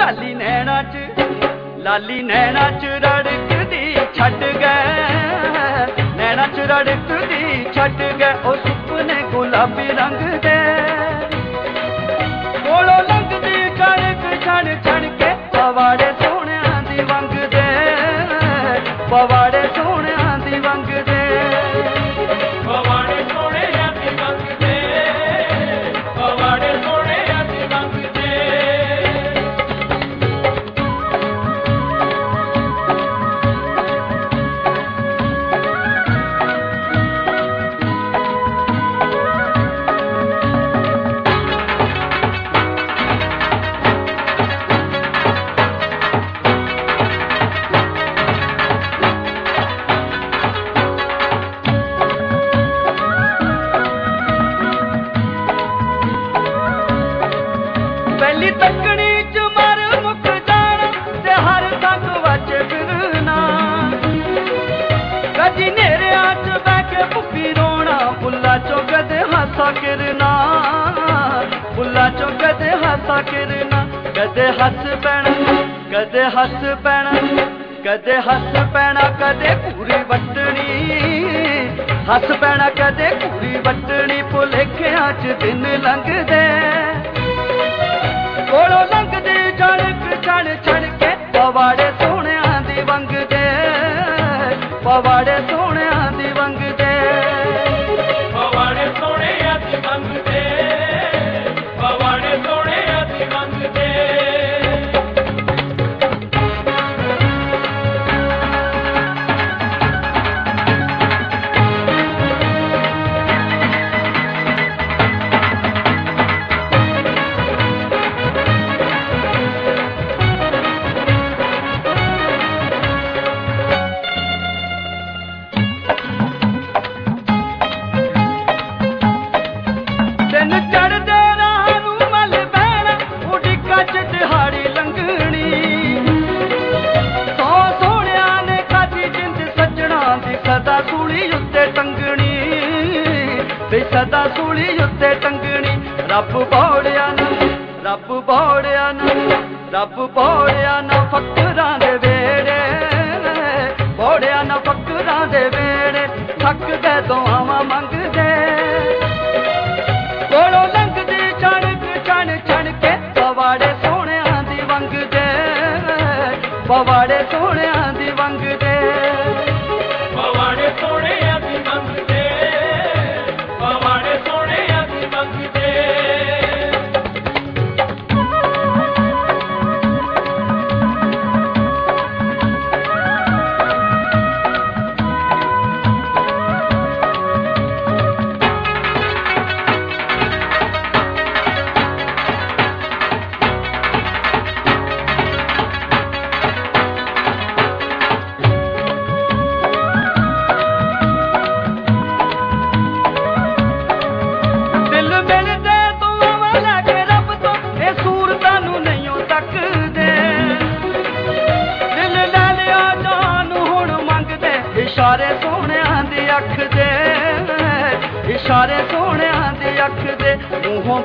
लाली नैना च रड़कदी छड्ड गए नैना च रड़कदी छड्ड गए ओ सुपने गुलाबी रंग दे कोलों लंघदी कणक छण छण के पवाड़े सोहणियां दी वंग दे पवाड़े सोहणियां दी वंग दे पवाड़े सोहणियां दी वंग दे पवाड़े सोहणियां दी वंग दे पहली तकनी च मर मुक जाना ते हर संग वच फिरना कदी नेरिया च बह के भुक्की रोना बुल्ला चो कदे हासा किरना बुल्ला चो कदे हासा किरना कदे हस पैना कदे हस पैना कदे हस पैना कदे पूरी वटनी हस पैना कदे पूरी वटनी भुलेखियां च दिन लंघदे कोलों लंघदी छड़क छण छण के पवाड़े सोहणियां दी वंग दे पवाड़े सोहणियां दी वंग दे पवाड़े सोहणियां दी वंग दे पवाड़े सोहणियां दी वंग दे दिन चढ़दे राह नूं मल बहना उडिका च दिहाड़ी लंघनी सौ सोहणिया ने खाधी जिंद सजना दी सदा सूली उत्ते टंगनी ते सदा सूली उत्ते टंगनी रब बौड़िया ना फकरां दे वेड़े बौड़िया ना फकरां दे वेड़े थक गए दुआवां मंगदे कोलों लंघदी छणक छण छण के पवाड़े सोहणियां दी वंग दे पवाड़े सोहणियां दी वंग दे पवाड़े सोहणियां दी वंग दे पवाड़े सोहणियां दी वंग दे दिल मिलदे दुआवां लैके रब तो ए सूरतां नूं नहीं तकदे दिल लै लिया जान हुण मंगदे इशारे सोहणियां दी अख दे इशारे सोहणियां दी अख दे मूहों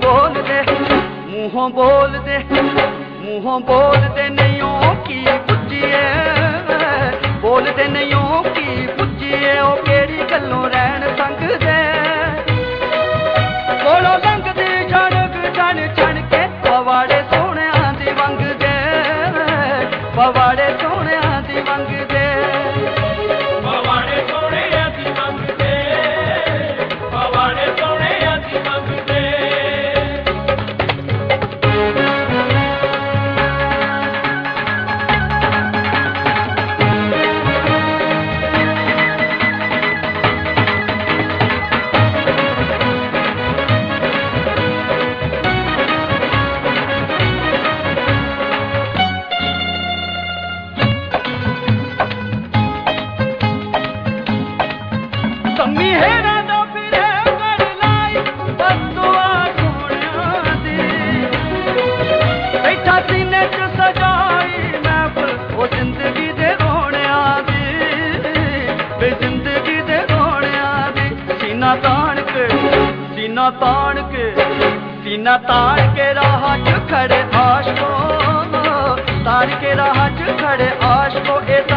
बोलदे नहीं की पुज्जिए बोलदे नहीं की पुज्जिए ओ केड़ी गल्लों रहन संगदे कोलों लंघदी छड़क छण छण के पवाड़े सोहणियां दी वंग दे पवाड़े सोहणियां दी वंग दे पवाड़े सोहणियां दी वंग दे पवाड़े सोहणियां दी वंग दे सम्मी हेरा दा फिरे गड़ लाई बस दुआ सोहणियां दी बैठा सीने च सजाई महफिल ओ जिंदगी दे रोणियां दी बे जिंदगी दे रोणियां दी सीना ताण के सीना ताण के राह च खड़े आशकों मार के राह च खड़े आशको ए